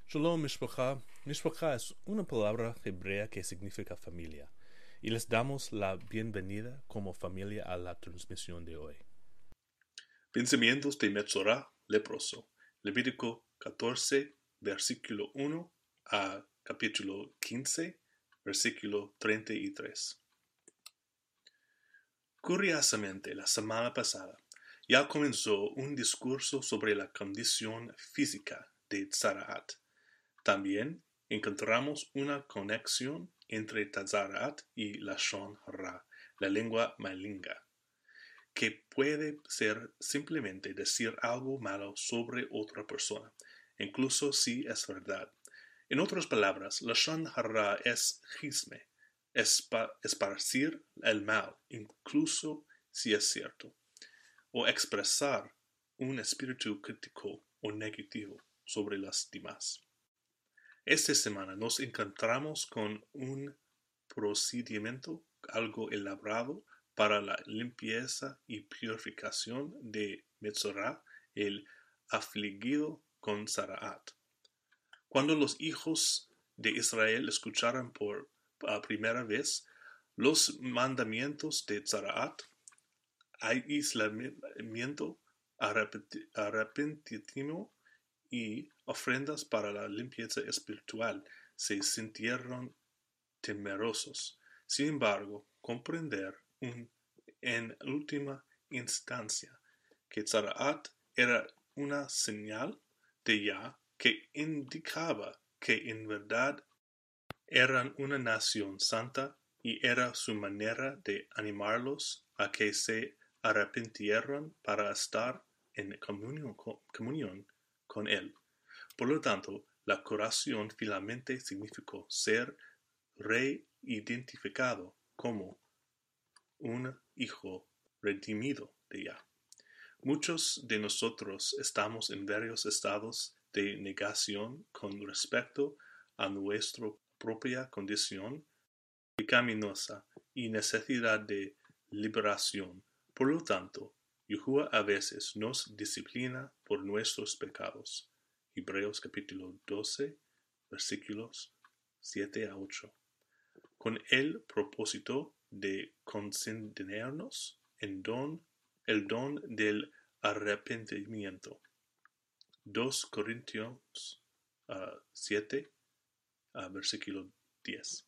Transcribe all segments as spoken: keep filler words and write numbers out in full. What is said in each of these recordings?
Shalom Mishpacha. Mishpacha es una palabra hebrea que significa familia, y les damos la bienvenida como familia a la transmisión de hoy. Pensamientos de Metzorah leproso. Levítico catorce, versículo uno a capítulo quince, versículo treinta y tres. Curiosamente, la semana pasada ya comenzó un discurso sobre la condición física de Tzaraat. También encontramos una conexión entre Tzaraat y Lashon Hara, la lengua maligna, que puede ser simplemente decir algo malo sobre otra persona, incluso si es verdad. En otras palabras, Lashon Hara es chisme, esparcir el mal, incluso si es cierto, o expresar un espíritu crítico o negativo sobre las demás. Esta semana nos encontramos con un procedimiento algo elaborado para la limpieza y purificación de Metzorah, el afligido con Tzaraat. Cuando los hijos de Israel escucharon por uh, primera vez los mandamientos de Tzaraat, aislamiento, arrepentimiento y ofrendas para la limpieza espiritual, se sintieron temerosos. Sin embargo, comprender un, en última instancia que Tzaraat era una señal de Yah que indicaba que en verdad eran una nación santa y era su manera de animarlos a que se arrepintieran para estar en comunión con, comunión con Él. Por lo tanto, la curación finalmente significó ser reidentificado como un hijo redimido de Yah. Muchos de nosotros estamos en varios estados de negación con respecto a nuestra propia condición pecaminosa y necesidad de liberación. Por lo tanto, Yahuwah a veces nos disciplina por nuestros pecados. Hebreos capítulo doce, versículos siete a ocho. Con el propósito de concedernos el don, el don del arrepentimiento. dos Corintios uh, siete, uh, versículo diez.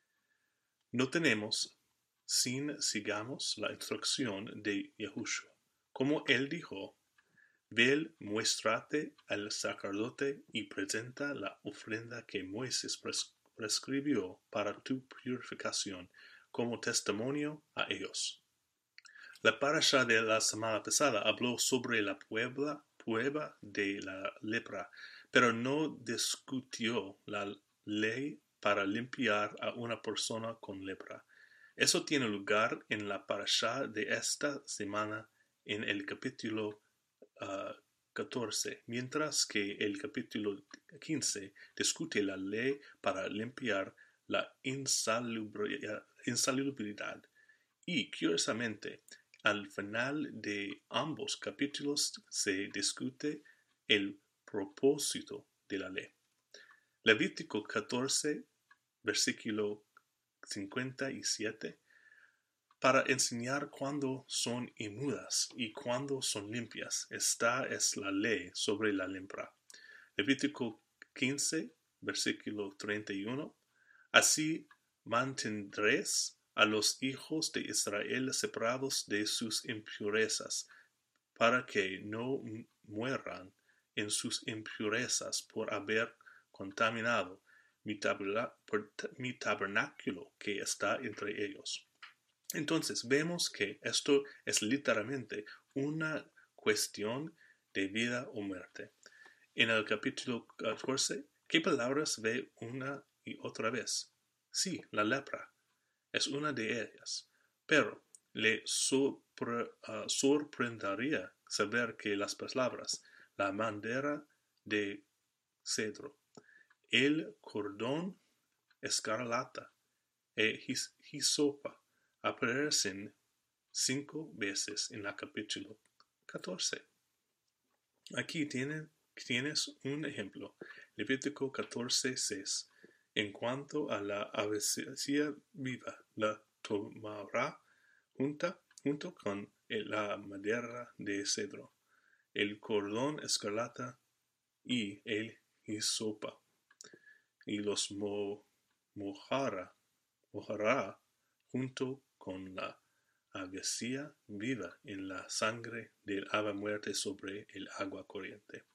No tenemos sin sigamos la instrucción de Yahushua. Como él dijo, Vel, muéstrate al sacerdote y presenta la ofrenda que Moisés prescribió para tu purificación como testimonio a ellos. La parasha de la semana pasada habló sobre la prueba, prueba de la lepra, pero no discutió la ley para limpiar a una persona con lepra. Eso tiene lugar en la parasha de esta semana en el capítulo Uh, catorce, mientras que el capítulo quince discute la ley para limpiar la insalubridad. Y curiosamente, al final de ambos capítulos se discute el propósito de la ley. Levítico catorce, versículo cincuenta y siete, para enseñar cuándo son inmundas y cuándo son limpias. Esta es la ley sobre la lepra. Levítico quince, versículo treinta y uno. Así mantendréis a los hijos de Israel separados de sus impurezas, para que no mueran en sus impurezas por haber contaminado mi tabernáculo que está entre ellos. Entonces vemos que esto es literalmente una cuestión de vida o muerte. En el capítulo catorce, ¿qué palabras ve una y otra vez? Sí, la lepra es una de ellas, pero le sorpre, uh, sorprendería saber que las palabras, la madera de cedro, el cordón escarlata e hisopa aparecen cinco veces en el capítulo catorce. Aquí tienen Tienes un ejemplo, Levítico catorce seis. En cuanto a la avecilla viva, la tomará junta, junto con la madera de cedro, el cordón escarlata y el hisopa, y los mo, mojará, mojará junto con la avecilla viva en la sangre del ave muerte sobre el agua corriente.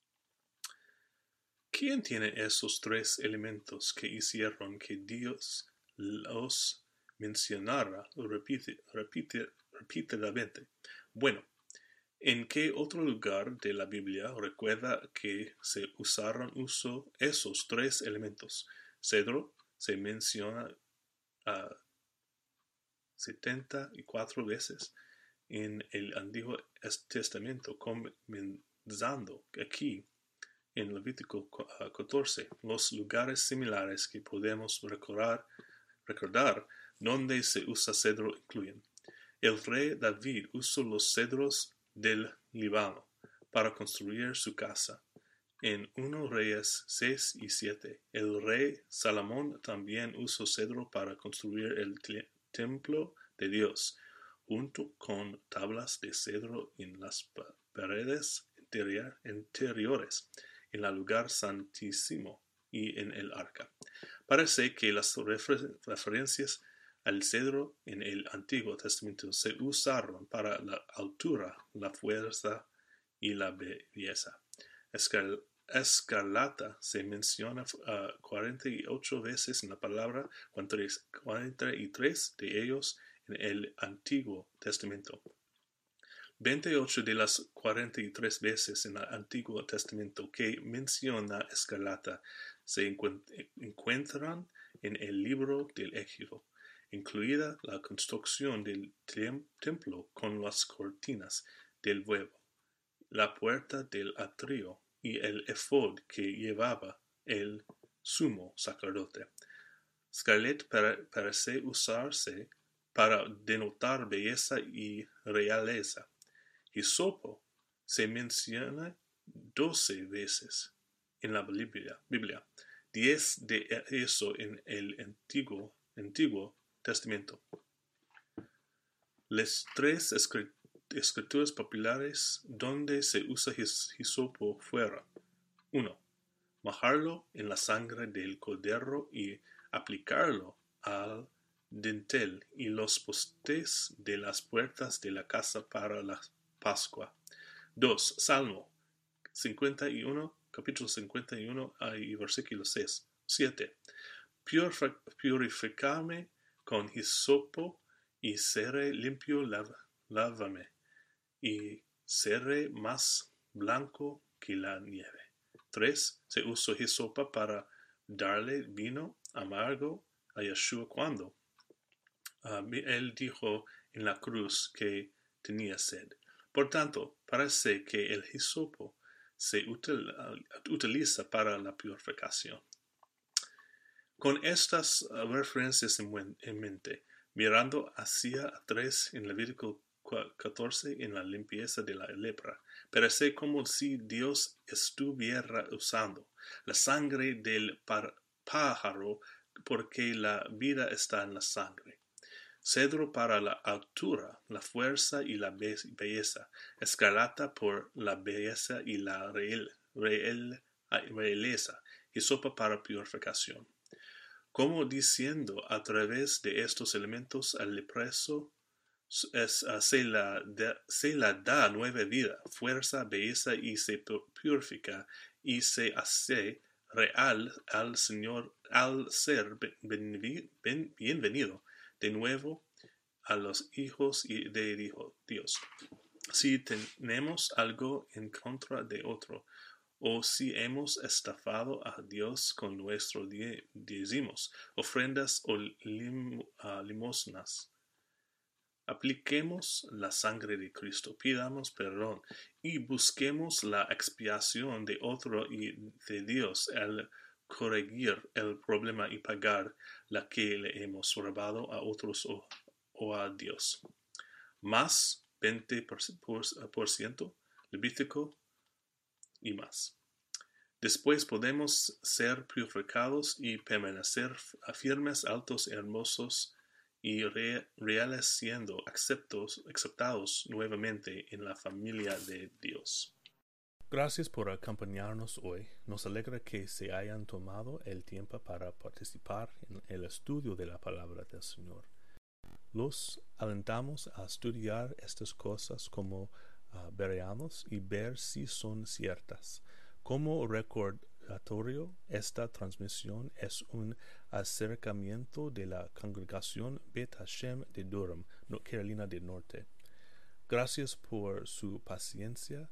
¿Quién tiene esos tres elementos que hicieron que Dios los mencionara repite, repite, repetidamente? Bueno, ¿en qué otro lugar de la Biblia recuerda que se usaron uso esos tres elementos? Cedro se menciona uh, setenta y cuatro veces en el Antiguo Testamento, comenzando aquí en Levítico catorce, los lugares similares que podemos recordar, recordar donde se usa cedro incluyen: el rey David usó los cedros del Líbano para construir su casa. En primero Reyes seis y siete, el rey Salomón también usó cedro para construir el templo de Dios, junto con tablas de cedro en las paredes interior, interiores, en el lugar santísimo y en el arca. Parece que las refer referencias al cedro en el Antiguo Testamento se usaron para la altura, la fuerza y la belleza. Escal escarlata se menciona uh, cuarenta y ocho veces en la palabra, cuarenta y tres de ellos en el Antiguo Testamento. veintiocho de las cuarenta y tres veces en el Antiguo Testamento que menciona escarlata se encuentran en el libro del Éxodo, incluida la construcción del templo con las cortinas del huevo, la puerta del atrio y el efod que llevaba el sumo sacerdote. Scarlet parece usarse para denotar belleza y realeza. Hisopo se menciona doce veces en la Biblia, Biblia, diez de eso en el Antiguo, Antiguo Testamento. Las tres escrituras populares donde se usa hisopo fueron: uno. Mojarlo en la sangre del cordero y aplicarlo al dintel y los postes de las puertas de la casa para la Pascua. dos. Salmo cincuenta y uno, capítulo cincuenta y uno y versículo seis. siete. Purificarme con hisopo y seré limpio, lav lávame, y seré más blanco que la nieve. tres. Se usó hisopa para darle vino amargo a Yeshua cuando uh, él dijo en la cruz que tenía sed. Por tanto, parece que el hisopo se util, uh, utiliza para la purificación. Con estas uh, referencias en, en mente, mirando hacia atrás en Levítico catorce en la limpieza de la lepra, parece como si Dios estuviera usando la sangre del pájaro porque la vida está en la sangre. Cedro para la altura, la fuerza y la belleza. Escarlata por la belleza y la real, real, realeza. Hisopo para purificación. Como diciendo a través de estos elementos al leproso, Es, uh, se, la de, se la da nueva vida, fuerza, belleza y se purifica y se hace real al Señor al ser ben, ben, bienvenido de nuevo a los hijos de Dios. Si tenemos algo en contra de otro, o si hemos estafado a Dios con nuestros diezmos, ofrendas o lim, uh, limosnas, apliquemos la sangre de Cristo, pidamos perdón y busquemos la expiación de otro y de Dios al corregir el problema y pagar la que le hemos robado a otros o, o a Dios. Más veinte por ciento Levítico y más. Después podemos ser purificados y permanecer firmes, altos, hermosos y re reales siendo aceptos, aceptados nuevamente en la familia de Dios. Gracias por acompañarnos hoy. Nos alegra que se hayan tomado el tiempo para participar en el estudio de la palabra del Señor. Los alentamos a estudiar estas cosas como uh, bereanos y ver si son ciertas. Como recordatorio, esta transmisión es un acercamiento de la congregación Beth Hashem de Durham, Carolina del Norte. Gracias por su paciencia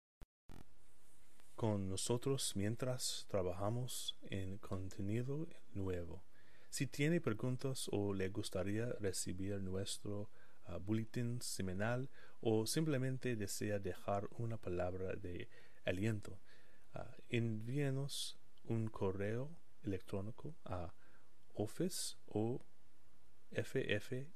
con nosotros mientras trabajamos en contenido nuevo. Si tiene preguntas o le gustaría recibir nuestro uh, boletín semanal o simplemente desea dejar una palabra de aliento, uh, envíenos un correo electrónico a office o ffice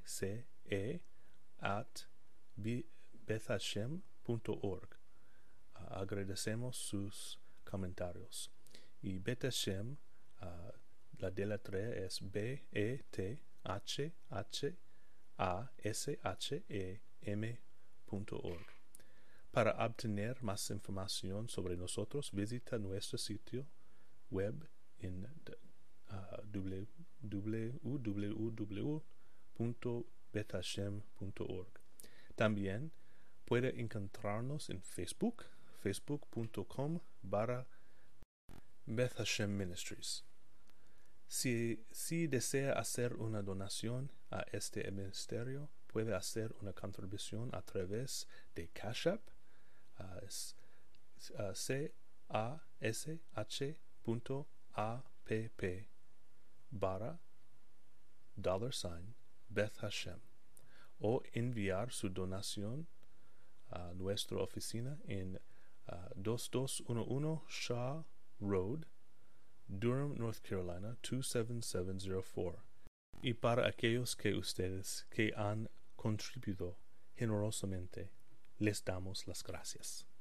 at bethhashem punto org. Uh, agradecemos sus comentarios. Y Beth Hashem, uh, la deletrea es B E T H H A S H E M punto org. Para obtener más información sobre nosotros, visita nuestro sitio web en uh, w w w punto beth hashem punto org. También puede encontrarnos en Facebook, facebook punto com barra Beth Hashem Ministries. Si, si desea hacer una donación a este ministerio, puede hacer una contribución a través de Cash App, uh, uh, C A S H punto A P P barra dollar sign Beth Hashem, o enviar su donación a nuestra oficina en uh, twenty-two eleven Shaw Road, Durham, North Carolina two seven seven zero four. Y para aquellos que ustedes que han contribuido generosamente, les damos las gracias.